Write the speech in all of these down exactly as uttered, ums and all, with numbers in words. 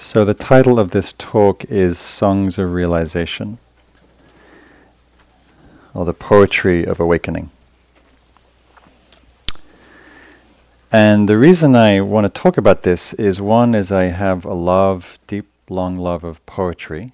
So the title of this talk is Songs of Realization, or the Poetry of Awakening. And the reason I want to talk about this is, one is I have a love, deep, long love of poetry,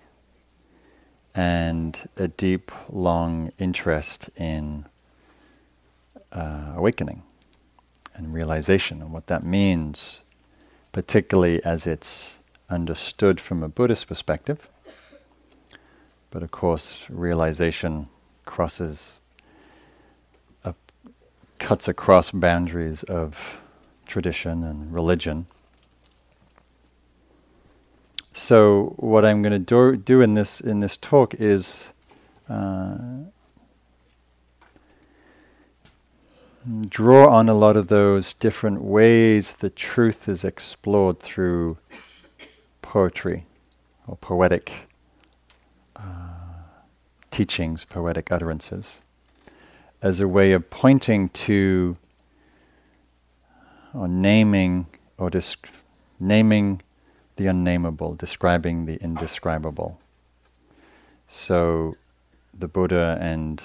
and a deep, long interest in uh, awakening and realization and what that means, particularly as it's understood from a Buddhist perspective. But of course, realization crosses, uh, cuts across boundaries of tradition and religion. So what I'm going to do, do in this in this talk is uh, draw on a lot of those different ways the truth is explored through poetry or poetic uh, teachings, poetic utterances, as a way of pointing to or naming or disc- naming the unnameable, describing the indescribable. So the Buddha and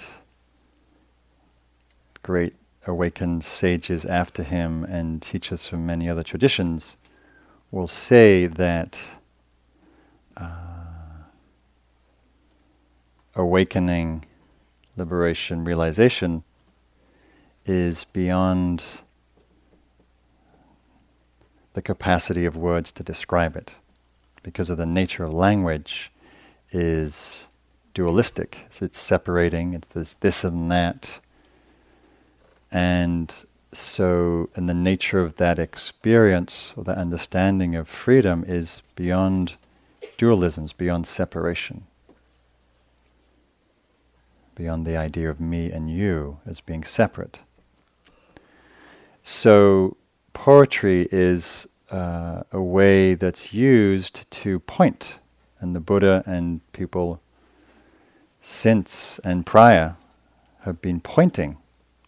great awakened sages after him and teachers from many other traditions will say that uh, awakening, liberation, realization is beyond the capacity of words to describe it, because of the nature of language is dualistic. So it's separating, it's this, this and that. And so, and the nature of that experience or that understanding of freedom is beyond dualisms, beyond separation, beyond the idea of me and you as being separate. So poetry is uh, a way that's used to point, and the Buddha and people since and prior have been pointing.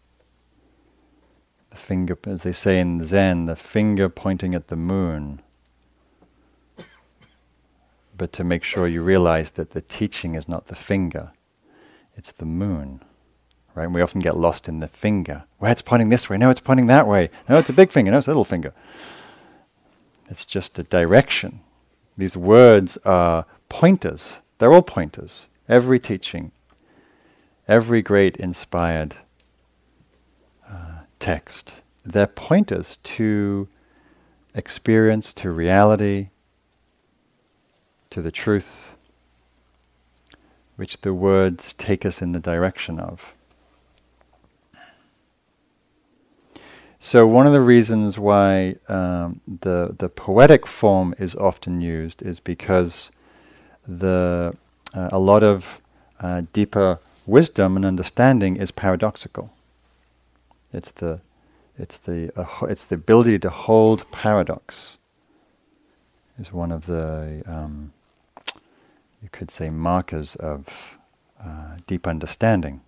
The finger, as they say in Zen, the finger pointing at the moon. But to make sure you realize that the teaching is not the finger, it's the moon. Right? And we often get lost in the finger. Well, it's pointing this way. No, it's pointing that way. No, it's a big finger. No, it's a little finger. It's just a direction. These words are pointers. They're all pointers. Every teaching, every great inspired uh, text, they're pointers to experience, to reality, to the truth, which the words take us in the direction of. So one of the reasons why um, the the poetic form is often used is because the uh, a lot of uh, deeper wisdom and understanding is paradoxical. It's the it's the uh, ho- it's the ability to hold paradox is one of the um, you could say markers of uh, deep understanding.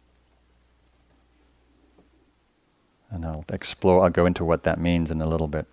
And I'll explore, I'll go into what that means in a little bit.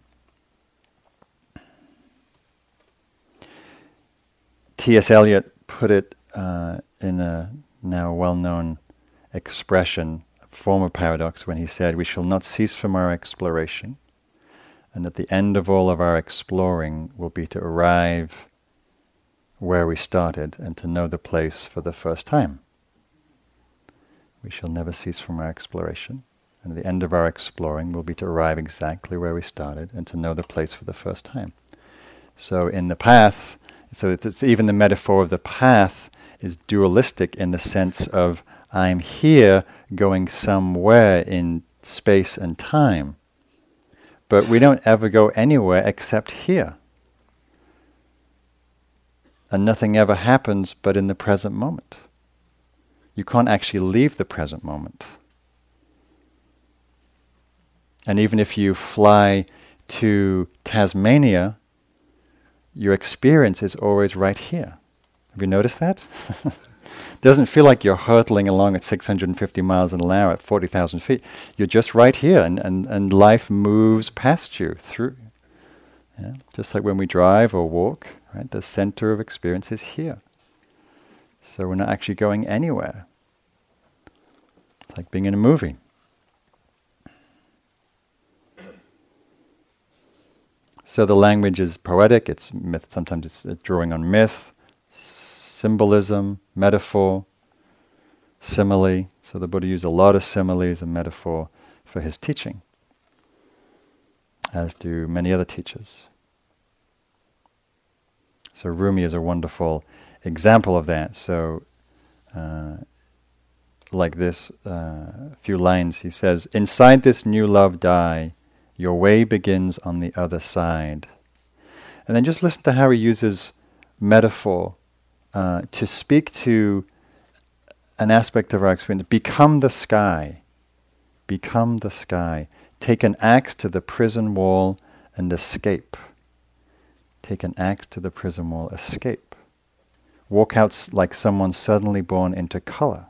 T S Eliot put it uh, in a now well-known expression, a form of paradox, when he said, "We shall not cease from our exploration, and at the end of all of our exploring will be to arrive where we started and to know the place for the first time." We shall never cease from our exploration. And at the end of our exploring will be to arrive exactly where we started and to know the place for the first time. So in the path, so it's, it's even the metaphor of the path is dualistic in the sense of I'm here going somewhere in space and time. But we don't ever go anywhere except here. And nothing ever happens but in the present moment. You can't actually leave the present moment. And even if you fly to Tasmania, your experience is always right here. Have you noticed that? It doesn't feel like you're hurtling along at six hundred fifty miles an hour at forty thousand feet. You're just right here, and, and, and life moves past you through. Yeah? Just like when we drive or walk, right? The center of experience is here. So we're not actually going anywhere. It's like being in a movie. So the language is poetic, it's myth, sometimes it's uh, drawing on myth, symbolism, metaphor, simile. So the Buddha used a lot of similes and metaphor for his teaching, as do many other teachers. So Rumi is a wonderful example of that. So uh, like this, uh, few lines, he says, "Inside this new love die, your way begins on the other side." And then just listen to how he uses metaphor uh, to speak to an aspect of our experience. Become the sky. Become the sky. Take an axe to the prison wall and escape. Take an axe to the prison wall, escape. Walk out s- like someone suddenly born into color.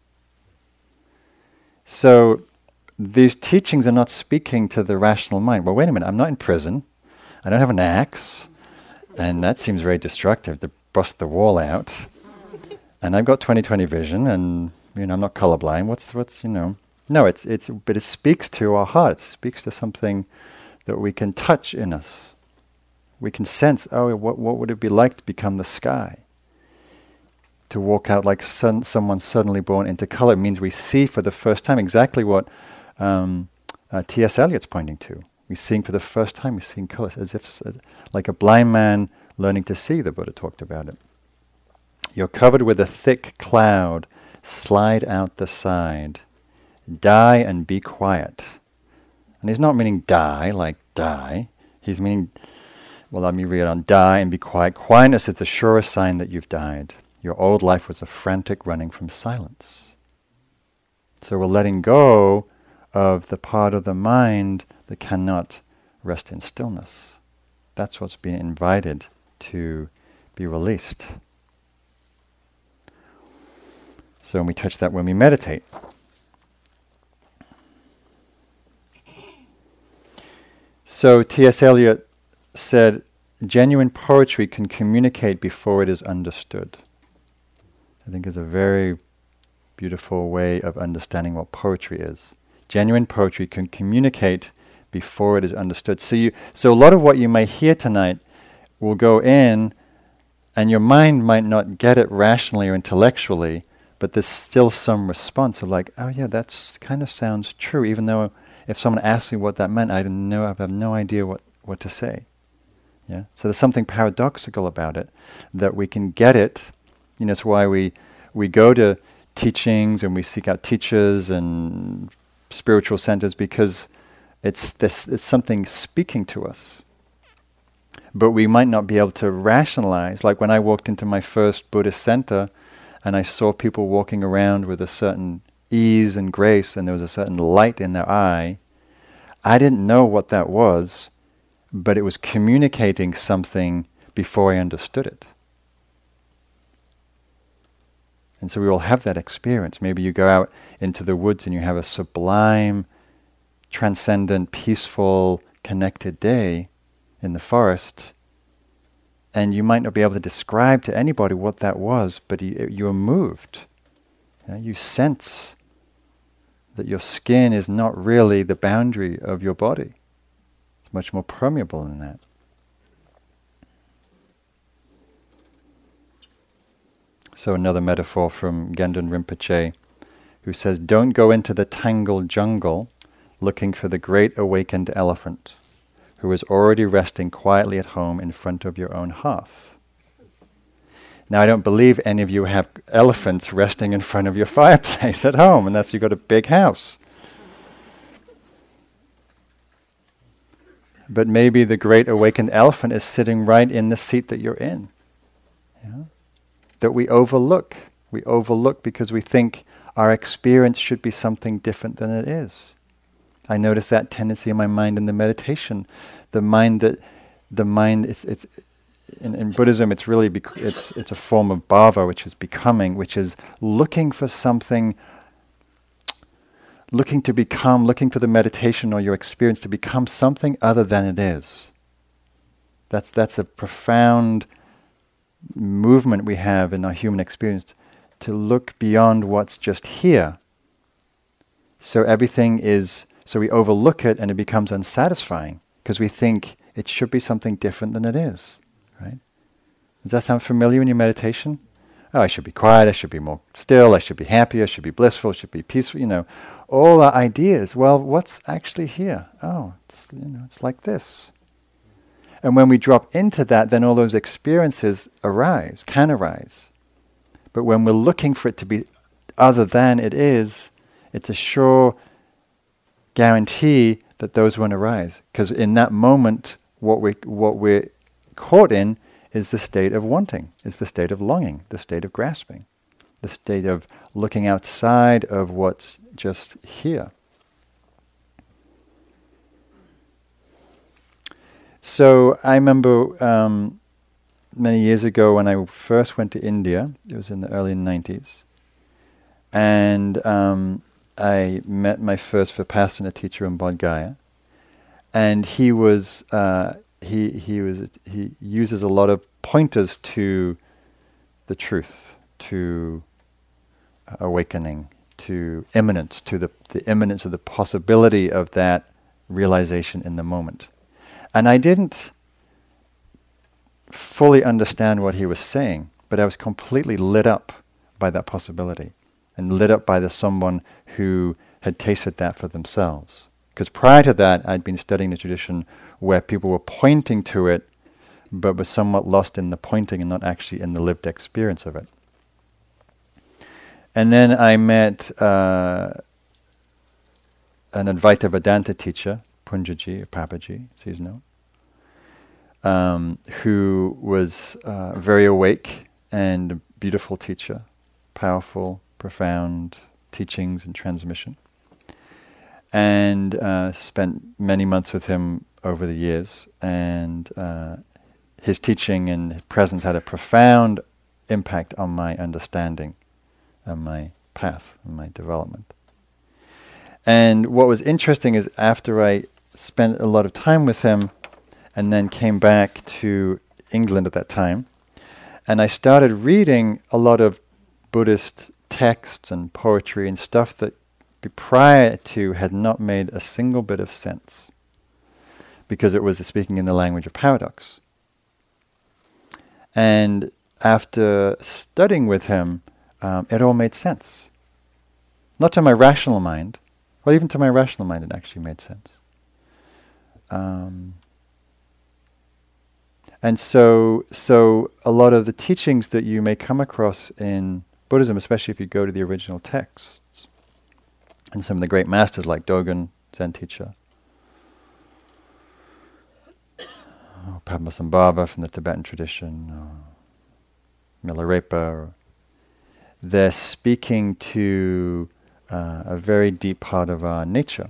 So these teachings are not speaking to the rational mind. Well, wait a minute, I'm not in prison. I don't have an axe. And that seems very destructive, to bust the wall out. And I've got twenty twenty vision, and you know I'm not colorblind. What's what's you know? No, it's it's but it speaks to our heart. It speaks to something that we can touch in us. We can sense. Oh, what what would it be like to become the sky? To walk out like sun, someone suddenly born into color means we see for the first time exactly what um, uh, T S Eliot's pointing to. We're seeing for the first time. We're seeing colors as if uh, like a blind man learning to see. The Buddha talked about it. You're covered with a thick cloud. Slide out the side. Die and be quiet. And he's not meaning die, like die. He's meaning, well, let me read on. Die and be quiet. Quietness is the surest sign that you've died. Your old life was a frantic running from silence. So we're letting go of the part of the mind that cannot rest in stillness. That's what's being invited to be released. So we touch that when we meditate. So T S Eliot said, genuine poetry can communicate before it is understood. I think is a very beautiful way of understanding what poetry is. Genuine poetry can communicate before it is understood. So you, so a lot of what you may hear tonight will go in, and your mind might not get it rationally or intellectually, but there's still some response of like, oh yeah, that's kind of sounds true, even though if someone asked me what that meant, I didn't know, I have no idea what, what to say. Yeah. So there's something paradoxical about it, that we can get it. You know, it's why we we go to teachings and we seek out teachers and spiritual centers, because it's this it's something speaking to us. But we might not be able to rationalize. Like when I walked into my first Buddhist center and I saw people walking around with a certain ease and grace, and there was a certain light in their eye, I didn't know what that was, but it was communicating something before I understood it. And so we all have that experience. Maybe you go out into the woods and you have a sublime, transcendent, peaceful, connected day in the forest, and you might not be able to describe to anybody what that was, but you, you are moved. You know, you sense that your skin is not really the boundary of your body. It's much more permeable than that. So another metaphor from Gendun Rinpoche, who says, don't go into the tangled jungle looking for the great awakened elephant who is already resting quietly at home in front of your own hearth. Now, I don't believe any of you have elephants resting in front of your fireplace at home, unless you've got a big house. But maybe the great awakened elephant is sitting right in the seat that you're in. Yeah? That we overlook. We overlook because we think our experience should be something different than it is. I notice that tendency in my mind in the meditation. The mind that, the mind is, it's, in, in Buddhism it's really, bec- it's, it's a form of bhava, which is becoming, which is looking for something, looking to become, looking for the meditation or your experience to become something other than it is. That's that's a profound movement we have in our human experience, to look beyond what's just here. So everything is, so we overlook it and it becomes unsatisfying because we think it should be something different than it is, right? Does that sound familiar in your meditation? Oh, I should be quiet, I should be more still, I should be happy, I should be blissful, I should be peaceful, you know. All our ideas. Well, what's actually here? Oh, it's, you know, it's like this. And when we drop into that, then all those experiences arise, can arise. But when we're looking for it to be other than it is, it's a sure guarantee that those won't arise. Because in that moment, what we what we're caught in is the state of wanting, is the state of longing, the state of grasping, the state of looking outside of what's just here. So I remember um, many years ago when I first went to India, it was in the early nineties, and um, I met my first Vipassana teacher in Bodh Gaya, and he was uh, he he was he uses a lot of pointers to the truth, to uh, awakening, to immanence, to the the immanence of the possibility of that realization in the moment. And I didn't fully understand what he was saying, but I was completely lit up by that possibility, and lit up by the someone who had tasted that for themselves. Because prior to that, I'd been studying the tradition where people were pointing to it, but were somewhat lost in the pointing and not actually in the lived experience of it. And then I met uh, an Advaita Vedanta teacher, Punjaji, or Papaji, as he's known, um, who was uh, very awake and a beautiful teacher, powerful, profound teachings and transmission. And uh, spent many months with him over the years, and uh, his teaching and his presence had a profound impact on my understanding, on my path, on my development. And what was interesting is after I spent a lot of time with him and then came back to England at that time, and I started reading a lot of Buddhist texts and poetry and stuff that prior to had not made a single bit of sense because it was speaking in the language of paradox. And after studying with him, um, it all made sense. Not to my rational mind, well, even to my rational mind it actually made sense. Um, and so, so a lot of the teachings that you may come across in Buddhism, especially if you go to the original texts, and some of the great masters like Dogen, Zen teacher, or Padmasambhava from the Tibetan tradition, or Milarepa, or they're speaking to uh, a very deep part of our nature.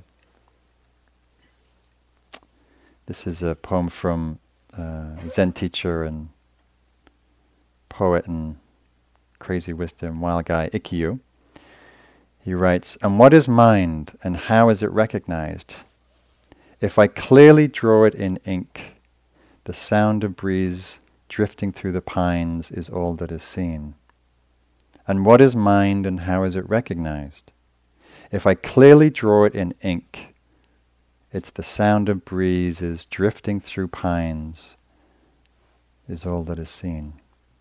This is a poem from uh, Zen teacher and poet and crazy wisdom, wild guy Ikkyu. He writes, "And what is mind, and how is it recognized? If I clearly draw it in ink, the sound of breeze drifting through the pines is all that is seen. And what is mind, and how is it recognized? If I clearly draw it in ink, it's the sound of breezes drifting through pines is all that is seen."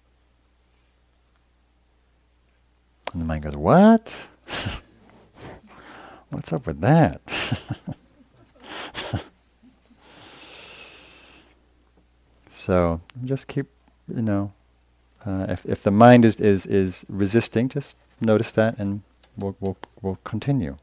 And the mind goes, what? What's up with that? So just keep, you know, uh, if if the mind is, is is resisting, just notice that, and we'll we'll we'll continue.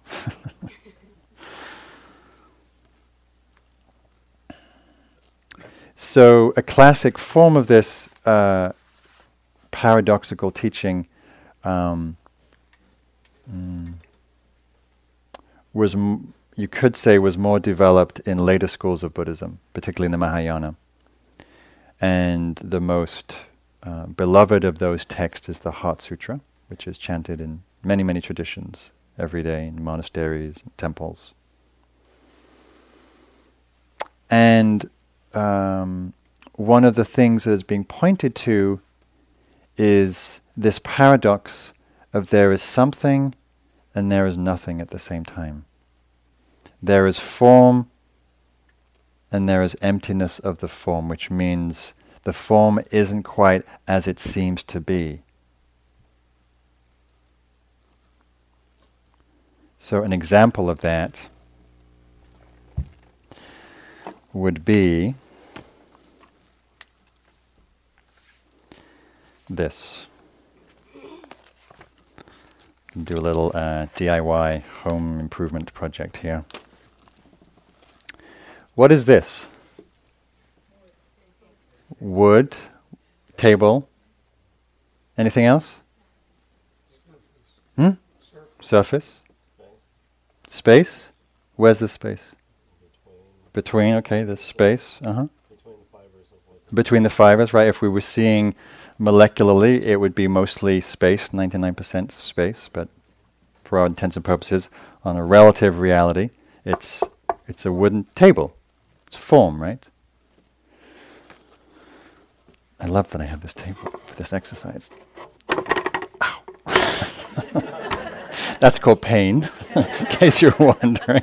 So a classic form of this uh, paradoxical teaching um, mm, was, m- you could say, was more developed in later schools of Buddhism, particularly in the Mahayana. And the most uh, beloved of those texts is the Heart Sutra, which is chanted in many, many traditions every day in monasteries and temples. And Um, one of the things that is being pointed to is this paradox of there is something and there is nothing at the same time. There is form and there is emptiness of the form, which means the form isn't quite as it seems to be. So an example of that would be this. Do a little uh, D I Y home improvement project here. What is this? Wood, table. Anything else? Hmm? Surface. Space? Where's the space? Between, okay, there's space. Uh-huh. Between the fibers of wood. Between the fibers, right? If we were seeing molecularly, it would be mostly space, ninety-nine percent space, but for all intents and purposes, on a relative reality, it's it's a wooden table. It's form, right? I love that I have this table for this exercise. Ow. That's called pain, in case you're wondering.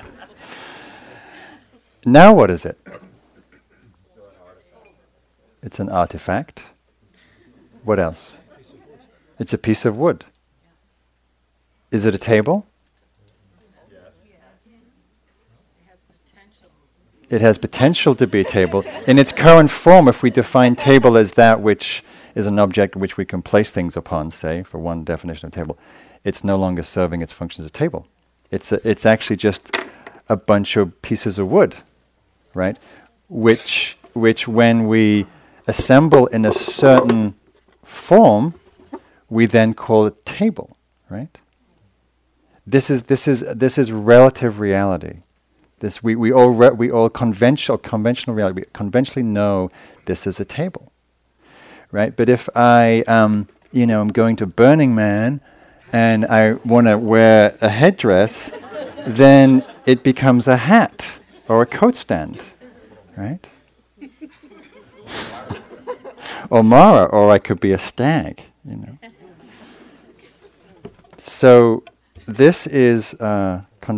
Now what is it? It's an artifact. What else? It's a piece of wood. Is it a table? It has potential to be a table. In its current form, if we define table as that which is an object which we can place things upon, say, for one definition of table, it's no longer serving its function as a table. It's a, it's actually just a bunch of pieces of wood, right? Which which when we assemble in a certain form, we then call it table, right? This is this is this is relative reality. This we we all re- we all conventional conventional reality. We conventionally know this is a table, right? But if I um you know I'm going to Burning Man and I want to wear a headdress, then it becomes a hat or a coat stand, right? Or Mara, or I could be a stag, you know. So this is uh, con-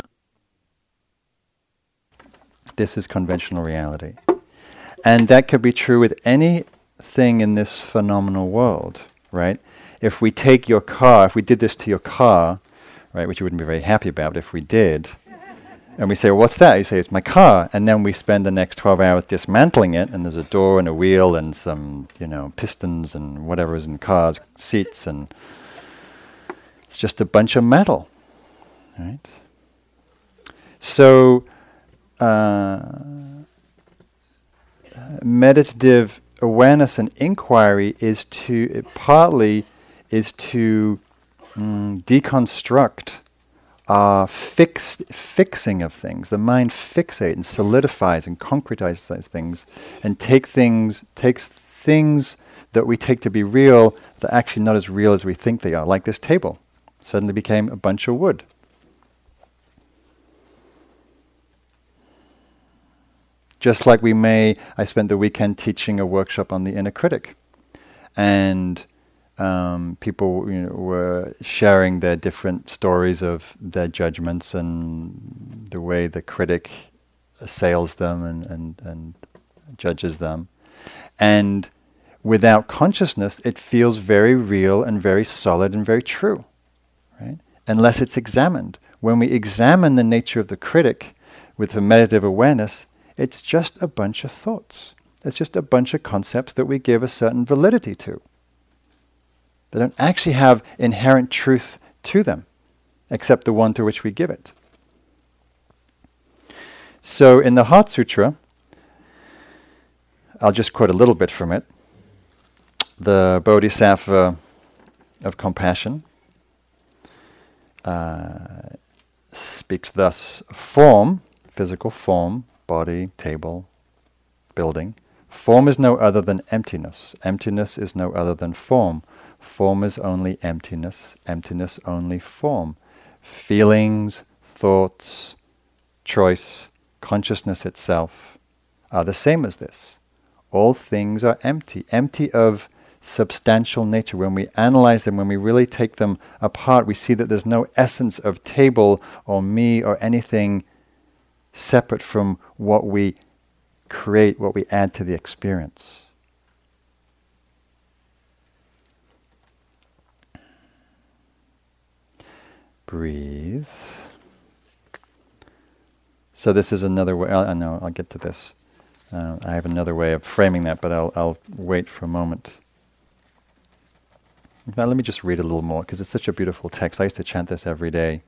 this is conventional reality, and that could be true with anything in this phenomenal world, right? If we take your car, if we did this to your car, right, which you wouldn't be very happy about, but if we did, and we say, well, what's that? You say, it's my car. And then we spend the next twelve hours dismantling it, and there's a door and a wheel and some, you know, pistons and whatever is in cars, seats, and it's just a bunch of metal, right? So, uh, meditative awareness and inquiry is to, it partly is to mm, deconstruct Uh, fixed fixing of things. The mind fixates and solidifies and concretizes things, and take things takes things that we take to be real that are actually not as real as we think they are. Like this table, suddenly became a bunch of wood. Just like we may, I spent the weekend teaching a workshop on the inner critic, and Um, people you know, were sharing their different stories of their judgments and the way the critic assails them and, and, and judges them. And without consciousness, it feels very real and very solid and very true, right? Unless it's examined. When we examine the nature of the critic with a meditative awareness, it's just a bunch of thoughts. It's just a bunch of concepts that we give a certain validity to. They don't actually have inherent truth to them, except the one to which we give it. So in the Heart Sutra, I'll just quote a little bit from it. The Bodhisattva of compassion uh, speaks thus: form, physical form, body, table, building. Form is no other than emptiness. Emptiness is no other than form. Form is only emptiness, emptiness only form. Feelings, thoughts, choice, consciousness itself are the same as this. all things are empty, empty of substantial nature. When we analyze them, when we really take them apart, we see that there's no essence of table or me or anything separate from what we create, what we add to the experience. Breathe. So this is another way. I know I'll get to this. Uh, I have another way of framing that, but I'll I'll wait for a moment. Now let me just read a little more because it's such a beautiful text. I used to chant this every day.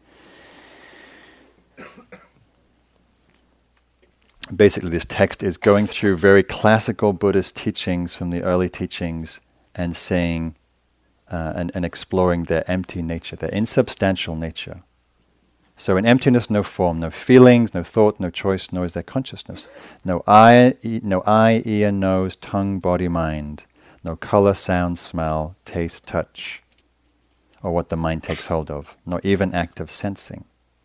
Basically, this text is going through very classical Buddhist teachings from the early teachings and saying uh, and, and exploring their empty nature, their insubstantial nature. So in emptiness, no form, no feelings, no thought, no choice, nor is there consciousness. No eye, e- no eye, ear, nose, tongue, body, mind. No color, sound, smell, taste, touch, or what the mind takes hold of, nor even active sensing.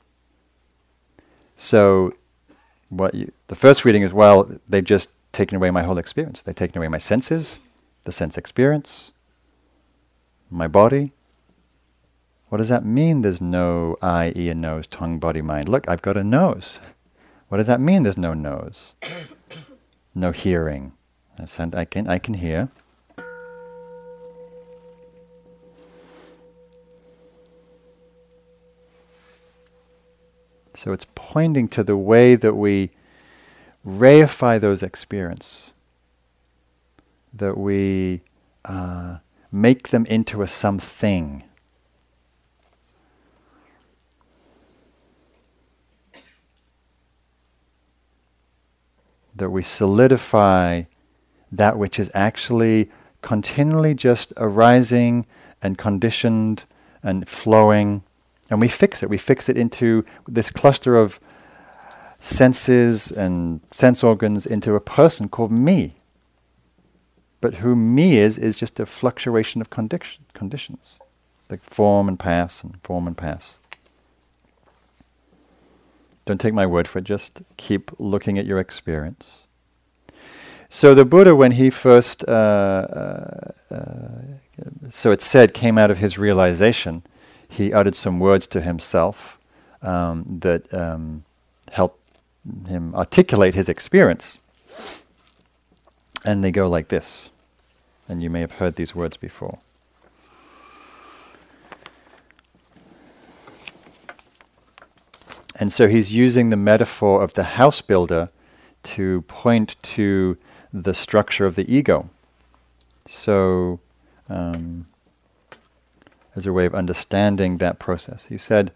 So what you, the first reading is, well, they've just taken away my whole experience. They've taken away my senses, the sense experience, my body. What does that mean there's no eye, ear, nose, tongue, body, mind? Look, I've got a nose. What does that mean there's no nose? No hearing. I can, I can hear. So it's pointing to the way that we reify those experiences, that we uh, make them into a something. That we solidify that which is actually continually just arising and conditioned and flowing. And we fix it. We fix it into this cluster of senses and sense organs into a person called me. But who me is, is just a fluctuation of condition, conditions. Like form and pass and form and pass. Don't take my word for it. Just keep looking at your experience. So the Buddha, when he first, uh, uh, uh, so it's said, came out of his realization, he uttered some words to himself um, that um, helped him articulate his experience. And they go like this. And you may have heard these words before. And so he's using the metaphor of the house builder to point to the structure of the ego. So, um, as a way of understanding that process. He said,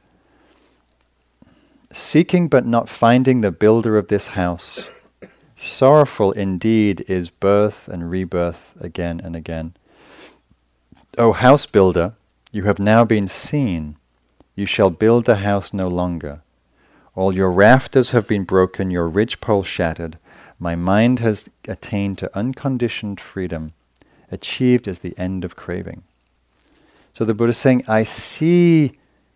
seeking but not finding the builder of this house, sorrowful indeed is birth and rebirth again and again. O house builder, you have now been seen. You shall build the house no longer. All your rafters have been broken, your ridgepole shattered. My mind has attained to unconditioned freedom, achieved as the end of craving. So the Buddha is saying, I see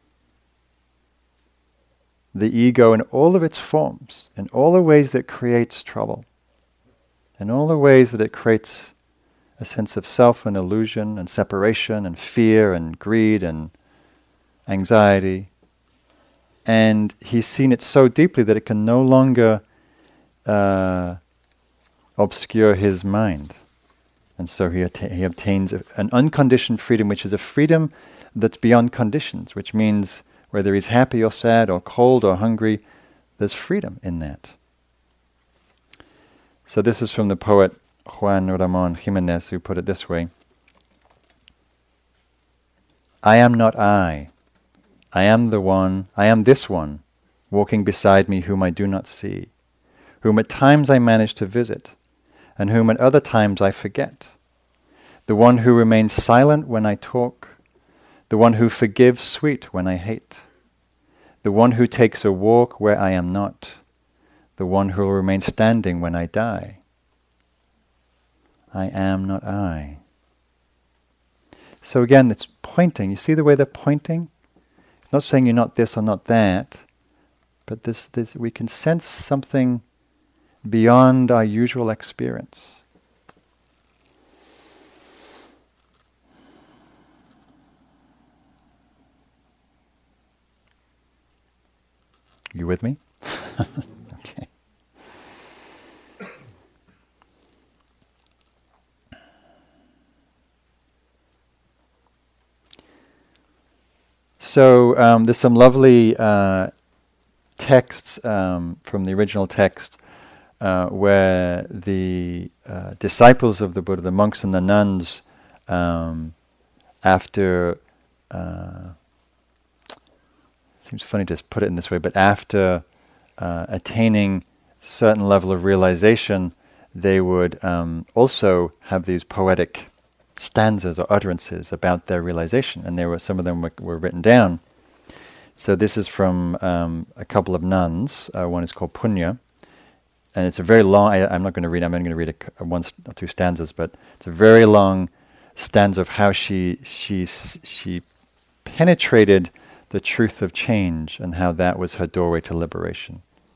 the ego in all of its forms, in all the ways that it creates trouble, in all the ways that it creates a sense of self and illusion and separation and fear and greed and anxiety. And he's seen it so deeply that it can no longer uh, obscure his mind. And so he, atta- he obtains a, an unconditioned freedom, which is a freedom that's beyond conditions, which means whether he's happy or sad or cold or hungry, there's freedom in that. So this is from the poet Juan Ramón Jiménez, who put it this way. I am not I. I am the one, I am this one, walking beside me whom I do not see, whom at times I manage to visit, and whom at other times I forget. The one who remains silent when I talk, the one who forgives sweet when I hate, the one who takes a walk where I am not, the one who will remain standing when I die. I am not I. So again, it's pointing. You see the way they're pointing? It's not saying you're not this or not that, but this, this we can sense something beyond our usual experience. You with me? Okay. So um, there's some lovely uh, texts um, from the original text uh, where the uh, disciples of the Buddha, the monks and the nuns, um, after uh, seems funny to just put it in this way, but after uh, attaining certain level of realization, they would um, also have these poetic stanzas or utterances about their realization, and there were some of them were, were written down. So this is from um, a couple of nuns. Uh, one is called Punya, and it's a very long. I, I'm not going to read. I'm only going to read a, a one st- or two stanzas, but it's a very long stanza of how she she she penetrated the truth of change and how that was her doorway to liberation.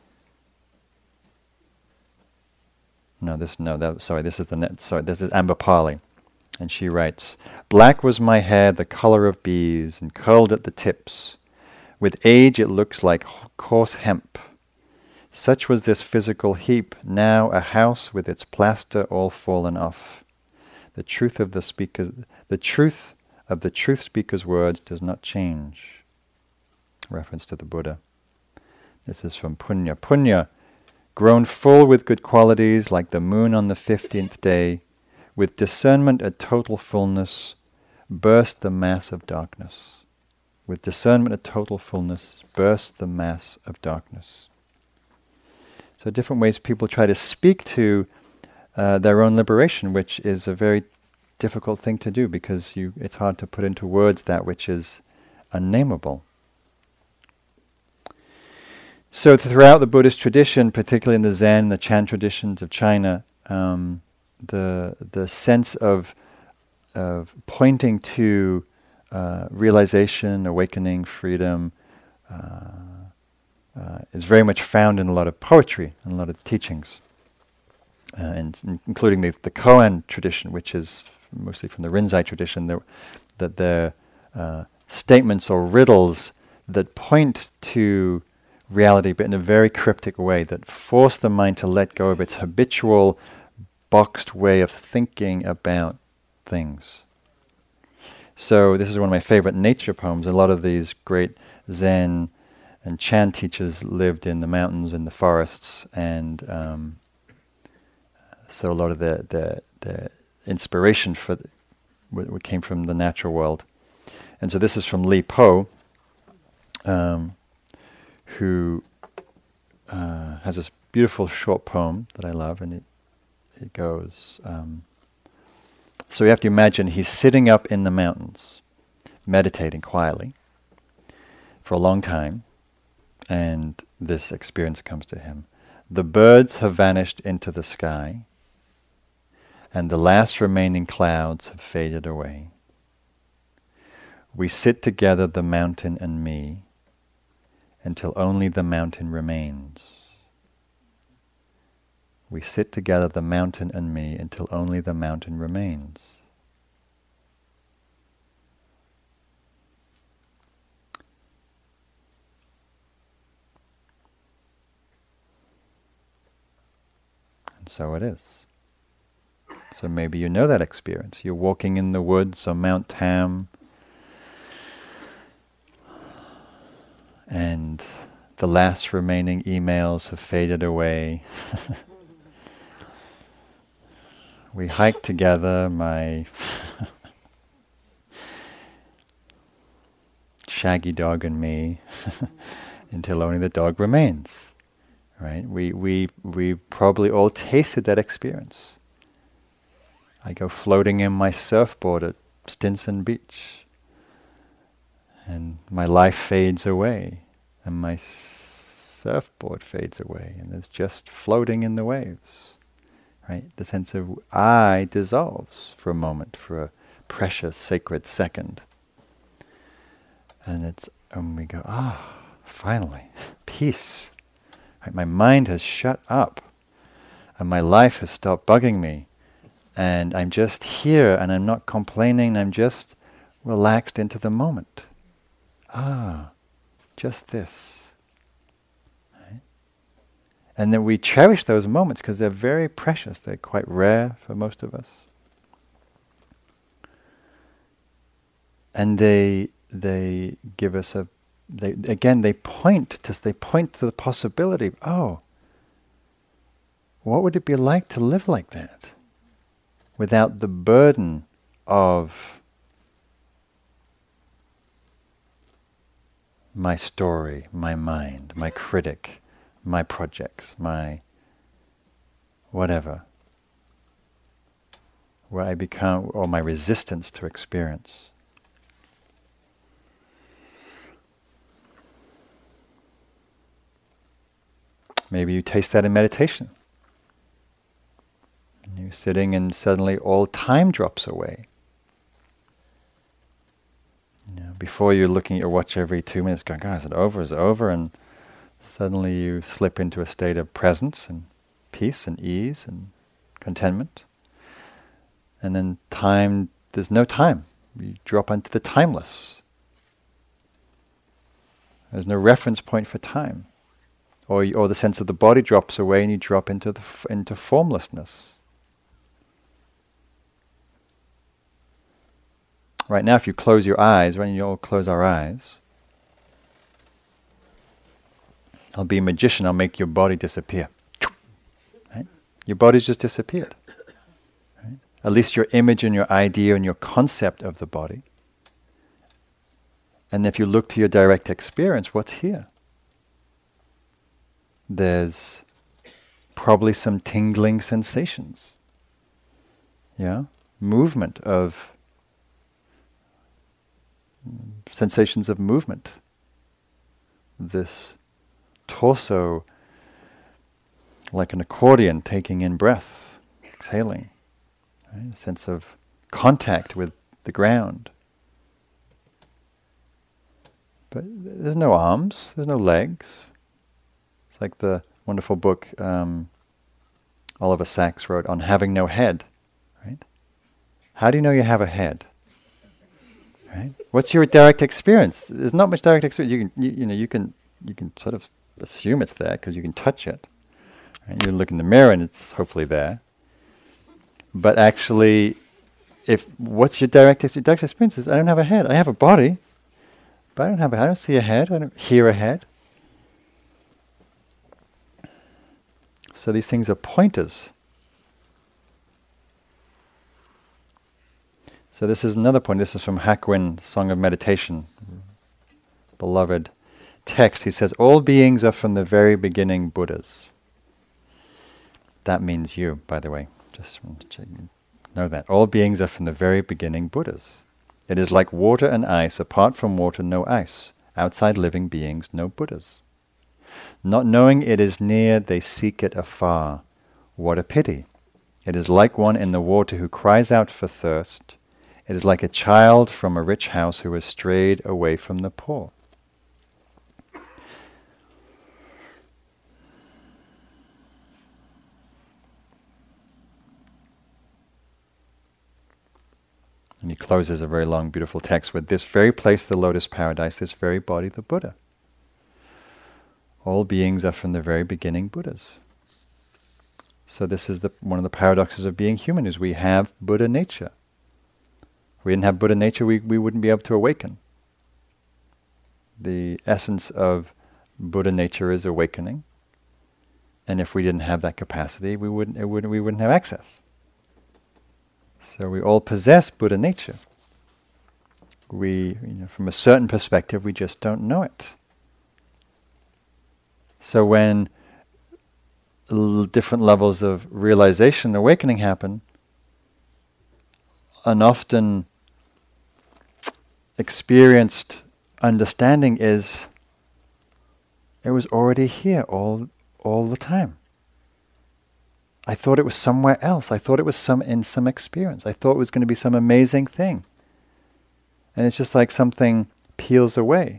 No, this no. That sorry. This is the net. Sorry, this is Ambapali. And she writes, "Black was my hair, the color of bees, and curled at the tips. With age it looks like h- coarse hemp. Such was this physical heap, now a house with its plaster all fallen off. The truth of the speaker's, the truth of the truth speaker's words does not change." Reference to the Buddha. This is from Punya. Punya, grown full with good qualities, like the moon on the fifteenth day, with discernment at total fullness, burst the mass of darkness. With discernment at total fullness, burst the mass of darkness. So different ways people try to speak to uh, their own liberation, which is a very difficult thing to do because you it's hard to put into words that which is unnameable. So throughout the Buddhist tradition, particularly in the Zen, the Chan traditions of China, um, the the sense of of pointing to uh, realization, awakening, freedom uh, uh, is very much found in a lot of poetry and a lot of teachings, uh, and in including the the Koan tradition, which is mostly from the Rinzai tradition. That that the uh, statements or riddles that point to reality, but in a very cryptic way, that force the mind to let go of its habitual boxed way of thinking about things. So this is one of my favorite nature poems. A lot of these great Zen and Chan teachers lived in the mountains and the forests, and um, so a lot of the the, the inspiration for the, w- w- came from the natural world. And so this is from Li Po, um, who uh, has this beautiful short poem that I love, and it It goes, um, so you have to imagine he's sitting up in the mountains, meditating quietly for a long time, and this experience comes to him. The birds have vanished into the sky, and the last remaining clouds have faded away. We sit together, the mountain and me, until only the mountain remains. We sit together, the mountain and me, until only the mountain remains. And so it is. So maybe you know that experience. You're walking in the woods on Mount Tam, and the last remaining emails have faded away. We hike together, my shaggy dog and me, until only the dog remains. Right? We we we probably all tasted that experience. I go floating in my surfboard at Stinson Beach, and my life fades away, and my surfboard fades away, and it's just floating in the waves. Right? The sense of I dissolves for a moment, for a precious, sacred second. And it's, and we go, ah, finally, peace. Right? My mind has shut up, and my life has stopped bugging me, and I'm just here, and I'm not complaining, I'm just relaxed into the moment. Ah, just this. And then we cherish those moments because they're very precious. They're quite rare for most of us. And they they give us a they again they point to they point to the possibility of, oh, what would it be like to live like that without the burden of my story, my mind, my critic, my projects, my whatever, where I become, or my resistance to experience. Maybe you taste that in meditation. And you're sitting and suddenly all time drops away. You know, before you're looking at your watch every two minutes going, God, is it over, is it over? And suddenly you slip into a state of presence and peace and ease and contentment. And then time, there's no time. You drop into the timeless. There's no reference point for time. Or, or the sense of the body drops away and you drop into the f- into formlessness. Right now, if you close your eyes, when you all close our eyes, I'll be a magician, I'll make your body disappear. Right? Your body's just disappeared. Right? At least your image and your idea and your concept of the body. And if you look to your direct experience, what's here? There's probably some tingling sensations. Yeah? Movement of, sensations of movement. This torso like an accordion taking in breath, exhaling. Right? A sense of contact with the ground. But there's no arms, there's no legs. It's like the wonderful book um, Oliver Sacks wrote on having no head, right? How do you know you have a head? Right? What's your direct experience? There's not much direct experience. You can, you, you know, you can, you can sort of assume it's there because you can touch it. Right? You look in the mirror and it's hopefully there. But actually, if what's your direct, ex- direct experience is, I don't have a head. I have a body, but I don't have a head. I don't see a head. I don't hear a head. So these things are pointers. So this is another point. This is from Hakuin, Song of Meditation, beloved text. He says, all beings are from the very beginning Buddhas. That means you, by the way. Just know that. All beings are from the very beginning Buddhas. It is like water and ice. Apart from water, no ice. Outside living beings, no Buddhas. Not knowing it is near, they seek it afar. What a pity. It is like one in the water who cries out for thirst. It is like a child from a rich house who has strayed away from the poor. And he closes a very long, beautiful text with this very place, the lotus paradise, this very body, the Buddha. All beings are from the very beginning Buddhas. So this is the one of the paradoxes of being human, is we have Buddha nature. If we didn't have Buddha nature, we, we wouldn't be able to awaken. The essence of Buddha nature is awakening. And if we didn't have that capacity, we wouldn't, it wouldn't we wouldn't have access. So we all possess Buddha nature. We, you know, from a certain perspective, we just don't know it. So when l- different levels of realization, awakening happen, an often experienced understanding is it was already here all all the time. I thought it was somewhere else. I thought it was some in some experience. I thought it was going to be some amazing thing. And it's just like something peels away.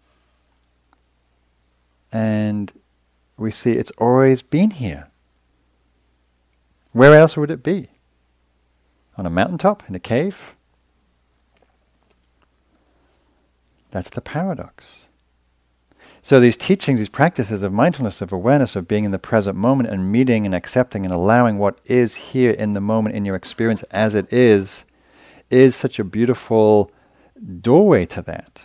And we see it's always been here. Where else would it be? On a mountaintop? In a cave? That's the paradox. So these teachings, these practices of mindfulness, of awareness, of being in the present moment and meeting and accepting and allowing what is here in the moment in your experience as it is, is such a beautiful doorway to that.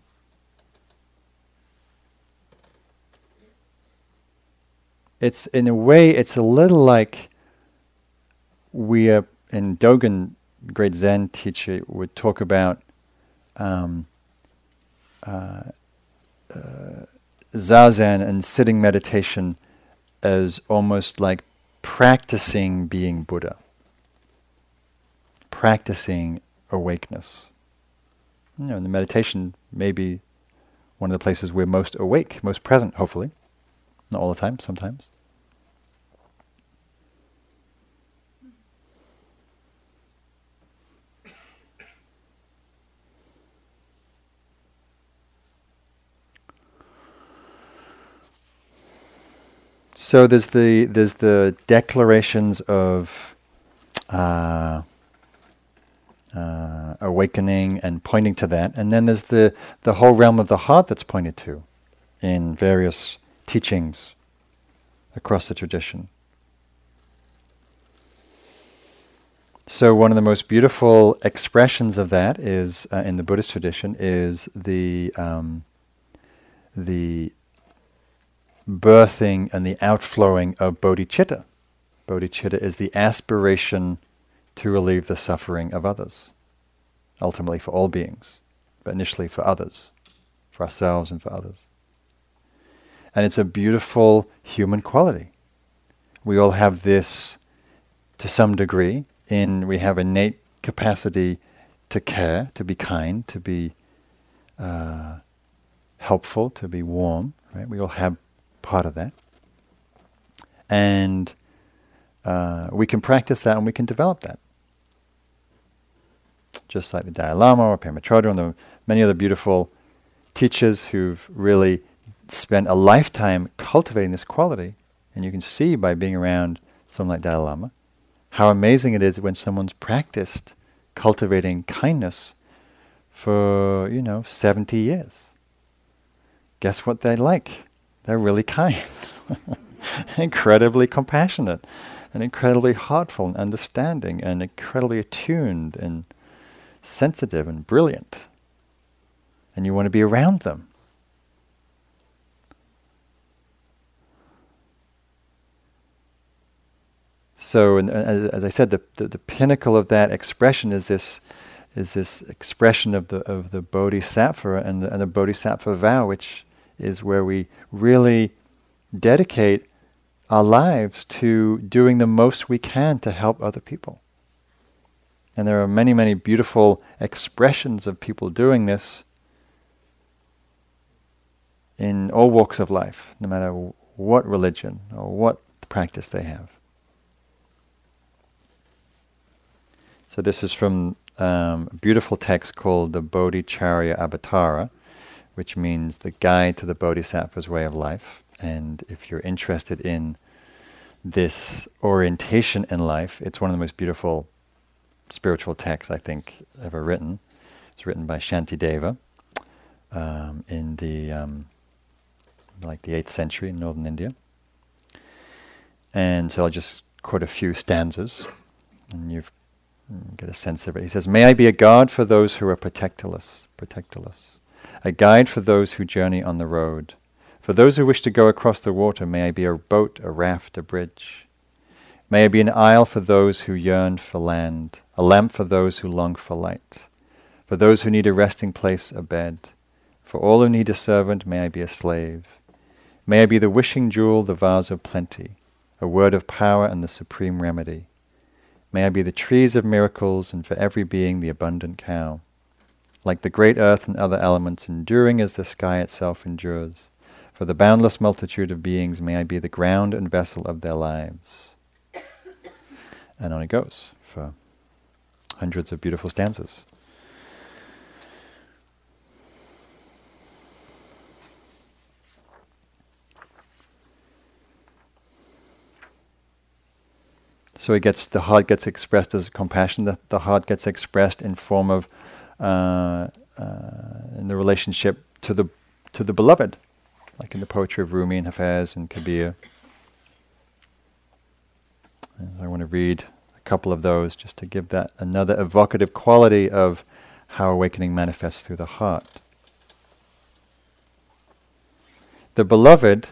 It's, in a way, it's a little like we are, in Dogen, great Zen teacher, would talk about um, uh, uh, Zazen and sitting meditation as almost like practicing being Buddha, practicing awakeness. You know, in the meditation may be one of the places we're most awake, most present, hopefully. Not all the time, sometimes. So there's the there's the declarations of uh, uh, awakening and pointing to that, and then there's the the whole realm of the heart that's pointed to in various teachings across the tradition. So one of the most beautiful expressions of that is uh, in the Buddhist tradition is the um, the birthing and the outflowing of bodhicitta. Bodhicitta is the aspiration to relieve the suffering of others, ultimately for all beings, but initially for others, for ourselves and for others. And it's a beautiful human quality. We all have this to some degree. In we have innate capacity to care, to be kind, to be uh, helpful, to be warm. Right? We all have part of that. And uh, we can practice that and we can develop that. Just like the Dalai Lama or Pema Chodron, and the many other beautiful teachers who've really spent a lifetime cultivating this quality. And you can see by being around someone like Dalai Lama how amazing it is when someone's practiced cultivating kindness for, you know, seventy years. Guess what they're like? They're really kind, incredibly compassionate, and incredibly heartful and understanding, and incredibly attuned and sensitive and brilliant. And you want to be around them. So, and, uh, as, as I said, the, the the pinnacle of that expression is this is this expression of the of the bodhisattva and the, and the bodhisattva vow, which is where we really dedicate our lives to doing the most we can to help other people. And there are many, many beautiful expressions of people doing this in all walks of life, no matter w- what religion or what practice they have. So this is from um, a beautiful text called the Bodhicharya Avatara, which means the guide to the Bodhisattva's way of life. And if you're interested in this orientation in life, it's one of the most beautiful spiritual texts I think ever written. It's written by Shantideva um, in the um, like the eighth century in northern India. And so I'll just quote a few stanzas, and you've get a sense of it. He says, "May I be a guard for those who are protectorless, protectorless, a guide for those who journey on the road. For those who wish to go across the water, may I be a boat, a raft, a bridge. May I be an isle for those who yearn for land, a lamp for those who long for light. For those who need a resting place, a bed. For all who need a servant, may I be a slave. May I be the wishing jewel, the vase of plenty, a word of power and the supreme remedy. May I be the trees of miracles, and for every being the abundant cow. Like the great earth and other elements, enduring as the sky itself endures. For the boundless multitude of beings, may I be the ground and vessel of their lives." And on it goes for hundreds of beautiful stanzas. So it gets the heart gets expressed as compassion. The, the heart gets expressed in form of uh, uh, in the relationship to the to the beloved, like in the poetry of Rumi and Hafez and Kabir. And I want to read a couple of those just to give that another evocative quality of how awakening manifests through the heart. The beloved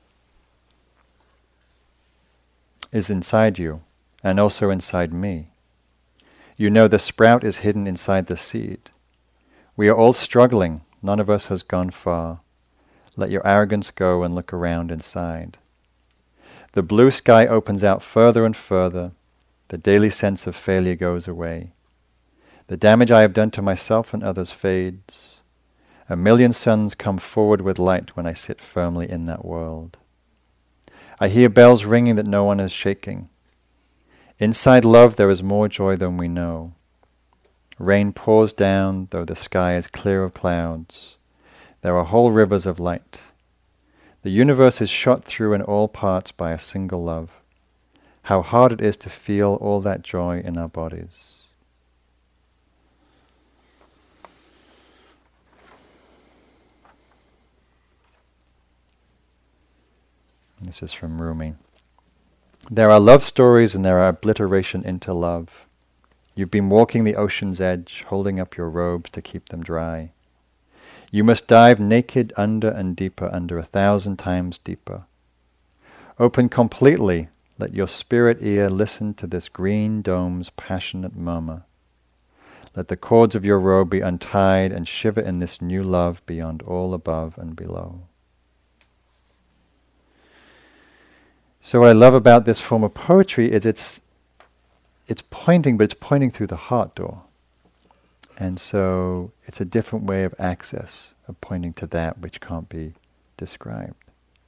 is inside you and also inside me. You know the sprout is hidden inside the seed. We are all struggling. None of us has gone far. Let your arrogance go and look around inside. The blue sky opens out further and further. The daily sense of failure goes away. The damage I have done to myself and others fades. A million suns come forward with light when I sit firmly in that world. I hear bells ringing that no one is shaking. Inside love there is more joy than we know. Rain pours down, though the sky is clear of clouds. There are whole rivers of light. The universe is shot through in all parts by a single love. How hard it is to feel all that joy in our bodies. This is from Rumi. There are love stories and there are obliteration into love. You've been walking the ocean's edge, holding up your robes to keep them dry. You must dive naked under and deeper, under a thousand times deeper. Open completely, let your spirit ear listen to this green dome's passionate murmur. Let the cords of your robe be untied and shiver in this new love beyond all above and below. So what I love about this form of poetry is it's it's pointing, but it's pointing through the heart door. And so it's a different way of access, of pointing to that which can't be described.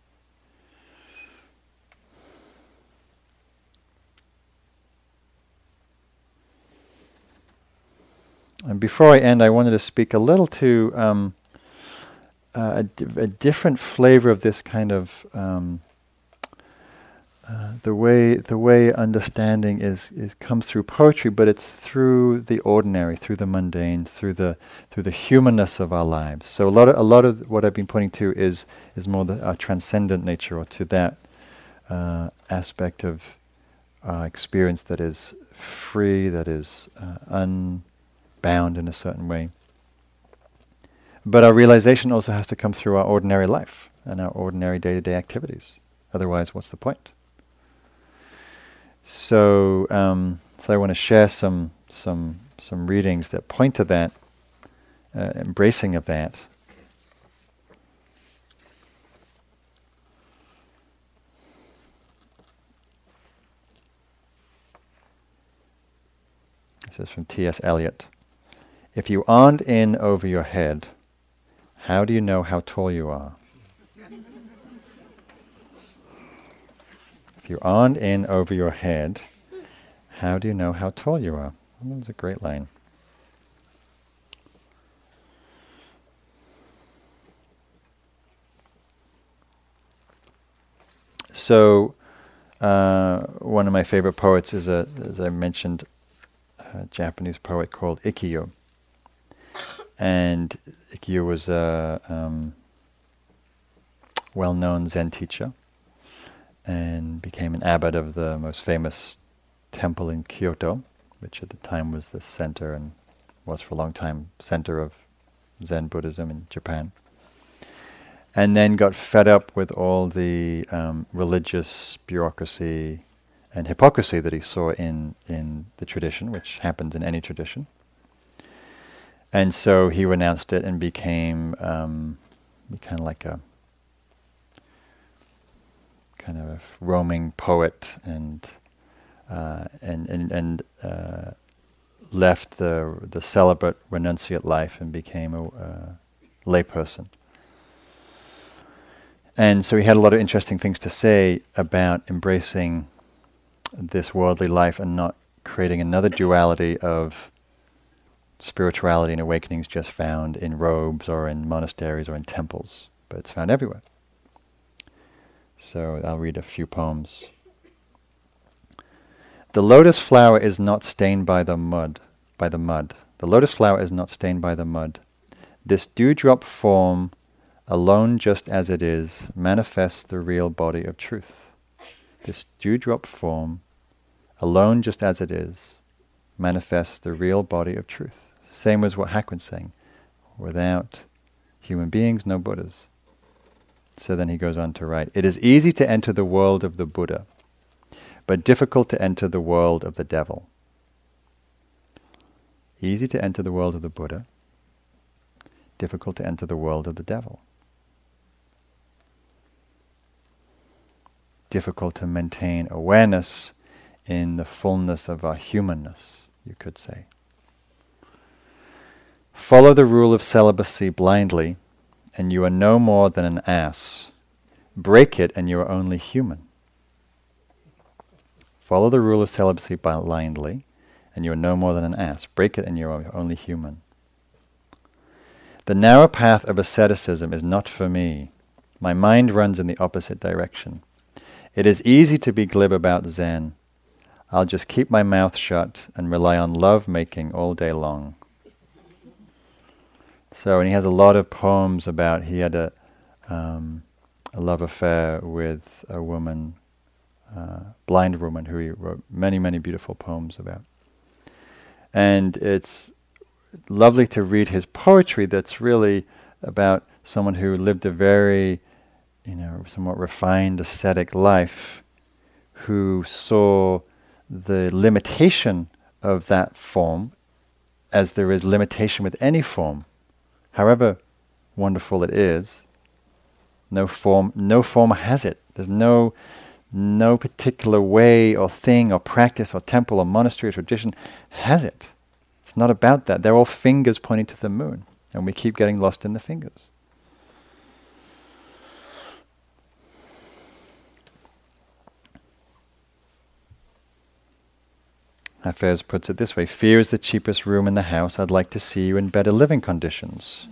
And before I end, I wanted to speak a little to um, uh, a, di- a different flavor of this kind of um, Uh, the way the way understanding is, is comes through poetry, but it's through the ordinary, through the mundane, through the through the humanness of our lives. So a lot of a lot of what I've been pointing to is is more the uh, transcendent nature, or to that uh, aspect of uh, experience that is free, that is uh, unbound in a certain way. But our realization also has to come through our ordinary life and our ordinary day-to-day activities. Otherwise, what's the point? So, um, so I want to share some some some readings that point to that, uh, embracing of that. This is from T S Eliot. If you aren't in over your head, how do you know how tall you are? If you aren't in over your head, how do you know how tall you are? Well, that's a great line. So, uh, one of my favorite poets is a, as I mentioned, a Japanese poet called Ikkyo. And Ikkyo was a um, well-known Zen teacher, and became an abbot of the most famous temple in Kyoto, which at the time was the center and was for a long time center of Zen Buddhism in Japan. And then got fed up with all the um, religious bureaucracy and hypocrisy that he saw in, in the tradition, which happens in any tradition. And so he renounced it and became um, kind of like a kind of a roaming poet, and uh, and and, and uh, left the the celibate renunciate life and became a uh, layperson. And so he had a lot of interesting things to say about embracing this worldly life and not creating another duality of spirituality and awakenings just found in robes or in monasteries or in temples, but it's found everywhere. So I'll read a few poems. The lotus flower is not stained by the mud, by the mud. The lotus flower is not stained by the mud. This dewdrop form alone just as it is, manifests the real body of truth. This dewdrop form, alone just as it is, manifests the real body of truth. Same as what Hakuin's saying. Without human beings, no Buddhas. So then he goes on to write, it is easy to enter the world of the Buddha, but difficult to enter the world of the devil. Easy to enter the world of the Buddha, difficult to enter the world of the devil. Difficult to maintain awareness in the fullness of our humanness, you could say. Follow the rule of celibacy blindly, and you are no more than an ass. Break it, and you are only human. Follow the rule of celibacy blindly, and you are no more than an ass. Break it, and you are only human. The narrow path of asceticism is not for me. My mind runs in the opposite direction. It is easy to be glib about Zen. I'll just keep my mouth shut and rely on love-making all day long. So, and he has a lot of poems about, he had a, um, a love affair with a woman, uh, blind woman, who he wrote many, many beautiful poems about. And it's lovely to read his poetry that's really about someone who lived a very, you know, somewhat refined ascetic life, who saw the limitation of that form as there is limitation with any form. However wonderful it is, no form, no form has it. There's no, no particular way or thing or practice or temple or monastery or tradition has it. It's not about that. They're all fingers pointing to the moon, and we keep getting lost in the fingers. Hafez puts it this way, fear is the cheapest room in the house. I'd like to see you in better living conditions.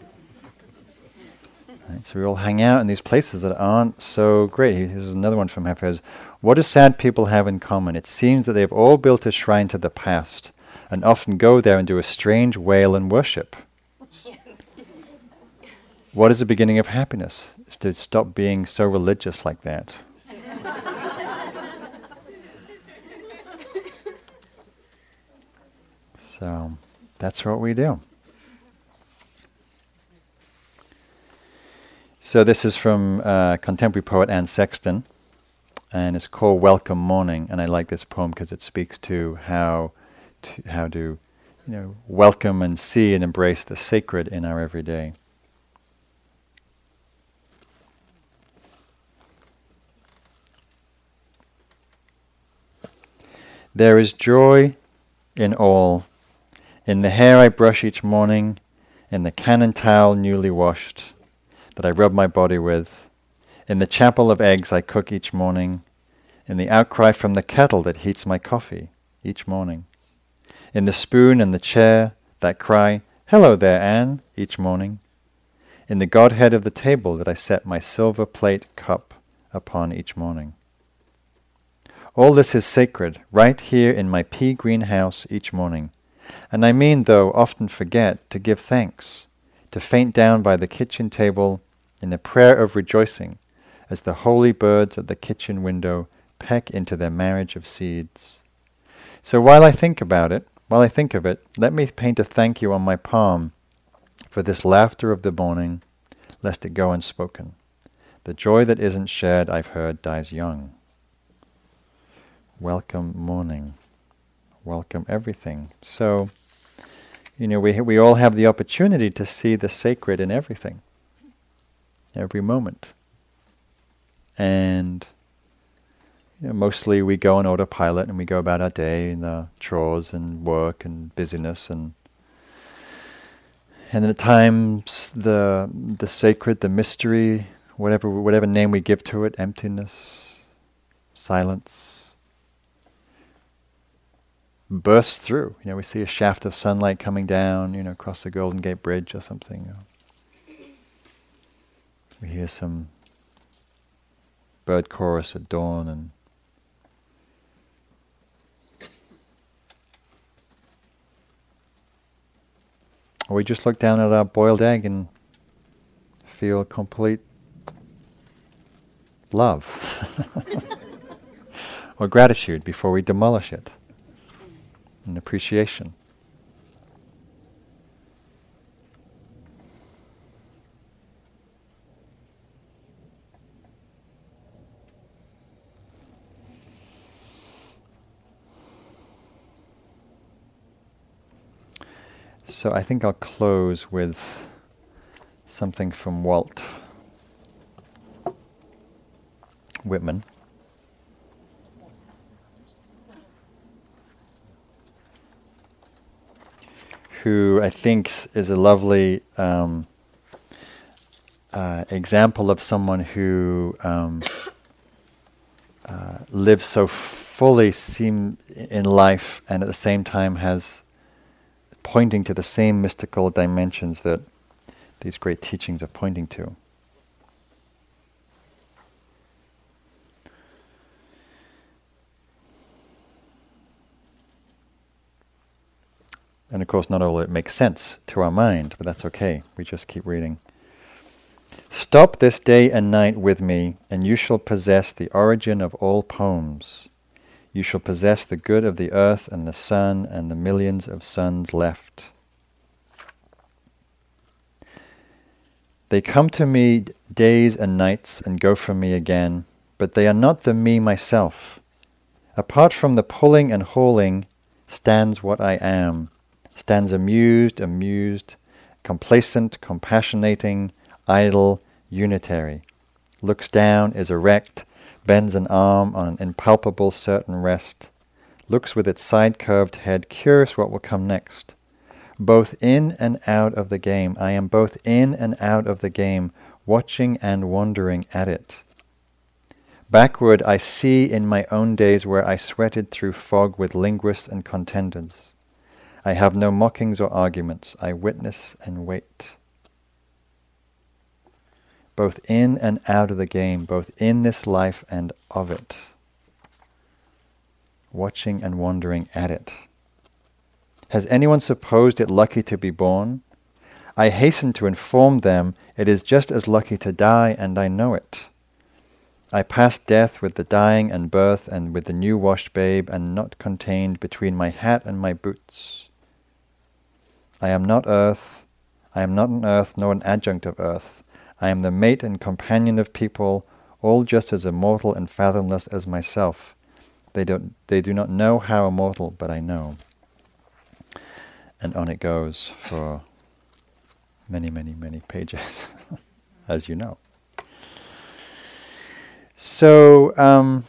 Right, so we all hang out in these places that aren't so great. Here's another one from Hafez. What do sad people have in common? It seems that they've all built a shrine to the past and often go there and do a strange wail and worship. What is the beginning of happiness? Is to stop being so religious like that. So that's what we do. So this is from uh, contemporary poet Anne Sexton, and it's called Welcome Morning. And I like this poem because it speaks to how to how to, you know, welcome and see and embrace the sacred in our everyday. There is joy in all. In the hair I brush each morning, in the cannon towel newly washed, that I rub my body with, in the chapel of eggs I cook each morning, in the outcry from the kettle that heats my coffee each morning, in the spoon and the chair that cry, "Hello there, Anne," each morning, in the Godhead of the table that I set my silver plate cup upon each morning. All this is sacred, right here in my pea green house each morning. And I mean, though, often forget to give thanks, to faint down by the kitchen table in a prayer of rejoicing, as the holy birds at the kitchen window peck into their marriage of seeds. So while I think about it, while I think of it, let me paint a thank you on my palm for this laughter of the morning, lest it go unspoken. The joy that isn't shared, I've heard, dies young. Welcome morning. Welcome everything. So, you know, we ha- we all have the opportunity to see the sacred in everything, every moment. And you know, mostly we go on autopilot and we go about our day in the chores and work and busyness, and and then at times the the sacred, the mystery, whatever whatever name we give to it, emptiness, silence, bursts through. You know, we see a shaft of sunlight coming down, you know, across the Golden Gate Bridge or something. You know. We hear some bird chorus at dawn, and or we just look down at our boiled egg and feel complete love or gratitude before we demolish it, and appreciation. So I think I'll close with something from Walt Whitman, who I think s- is a lovely um, uh, example of someone who um, uh, lives so fully seem in life and at the same time has pointing to the same mystical dimensions that these great teachings are pointing to. And of course, not all it makes sense to our mind, but that's okay. We just keep reading. Stop this day and night with me, and you shall possess the origin of all poems. You shall possess the good of the earth and the sun and the millions of suns left. They come to me d- days and nights and go from me again, but they are not the me myself. Apart from the pulling and hauling stands what I am, stands amused, amused, complacent, compassionating, idle, unitary, looks down, is erect, bends an arm on an impalpable certain rest, looks with its side-curved head, curious what will come next. Both in and out of the game, I am both in and out of the game, watching and wondering at it. Backward I see in my own days where I sweated through fog with linguists and contenders. I have no mockings or arguments, I witness and wait. Both in and out of the game, both in this life and of it. Watching and wondering at it. Has anyone supposed it lucky to be born? I hasten to inform them it is just as lucky to die, and I know it. I pass death with the dying and birth and with the new-washed babe, and not contained between my hat and my boots. I am not earth, I am not an earth nor an adjunct of earth. I am the mate and companion of people, all just as immortal and fathomless as myself. They don't, they do not know how immortal, but I know. And on it goes for many, many, many pages, as you know. So, um,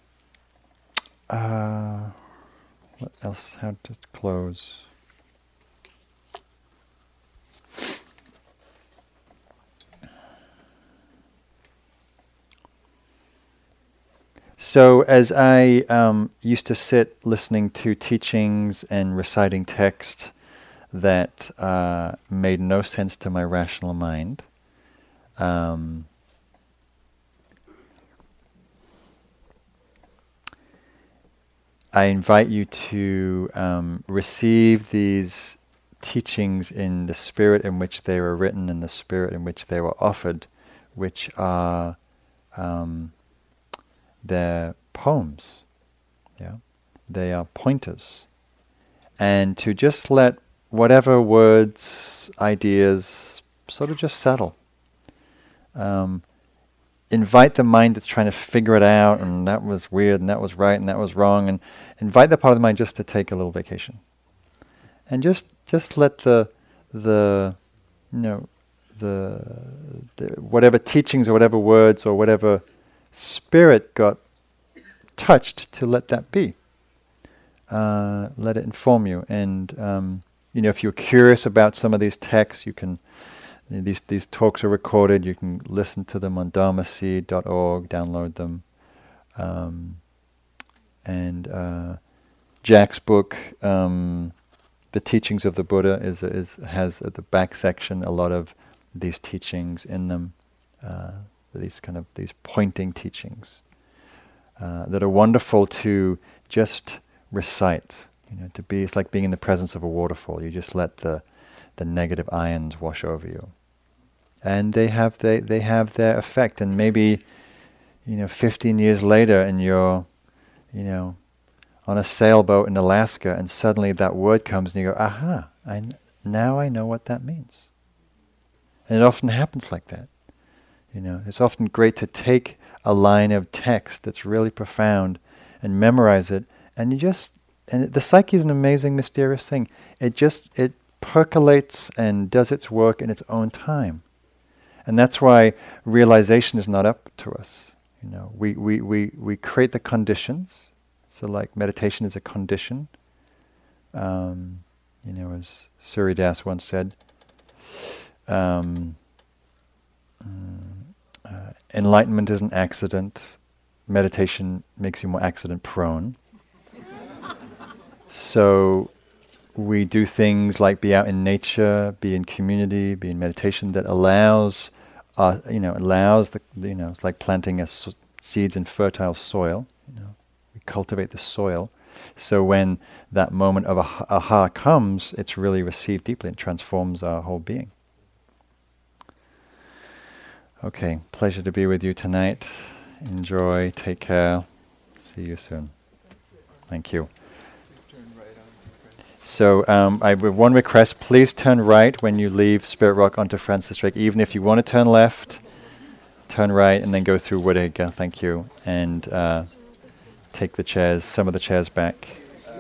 uh, what else? How to close? So as I um, used to sit listening to teachings and reciting text that uh, made no sense to my rational mind, um, I invite you to um, receive these teachings in the spirit in which they were written and the spirit in which they were offered, which are um, they're poems. Yeah, they are pointers, and to just let whatever words, ideas, sort of just settle. Um, invite the mind that's trying to figure it out, and that was weird, and that was right, and that was wrong, and invite that part of the mind just to take a little vacation, and just just let the the you know the, the whatever teachings or whatever words or whatever spirit got touched, to let that be. Uh, let it inform you, and um, you know if you're curious about some of these texts, you can. These these talks are recorded. You can listen to them on dharma seed dot org, download them. Um, and uh, Jack's book, um, The Teachings of the Buddha, is is has at the back section a lot of these teachings in them. Uh, these kind of these pointing teachings uh, that are wonderful to just recite. You know, to be it's like being in the presence of a waterfall. You just let the the negative ions wash over you. and they have they they have their effect. And maybe, you know, fifteen years later, and you're, you know, on a sailboat in Alaska, and suddenly that word comes, and you go, "Aha! I kn- now I know what that means." And it often happens like that. You know, it's often great to take a line of text that's really profound and memorize it, and you just and the psyche is an amazing, mysterious thing. It just it percolates and does its work in its own time. And that's why realization is not up to us. You know, we, we, we, we create the conditions. So like meditation is a condition. Um, you know, as Surya Das once said, um, uh, enlightenment is an accident. Meditation makes you more accident prone. So we do things like be out in nature, be in community, be in meditation that allows, uh, you know, allows the, the, you know, it's like planting a s- seeds in fertile soil. You know, we cultivate the soil. So when that moment of ah- aha comes, it's really received deeply and transforms our whole being. Okay, pleasure to be with you tonight. Enjoy, take care. See you soon. Thank you. So um, I have one request, please turn right when you leave Spirit Rock onto Francis Drake. Even if you want to turn left, turn right and then go through Woodacre, thank you. And uh, take the chairs, some of the chairs back.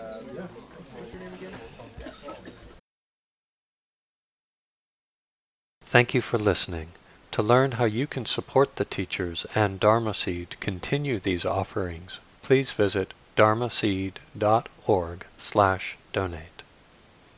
Thank you for listening. To learn how you can support the teachers and Dharma Seed continue these offerings, please visit dharmaseed dot org slash donate.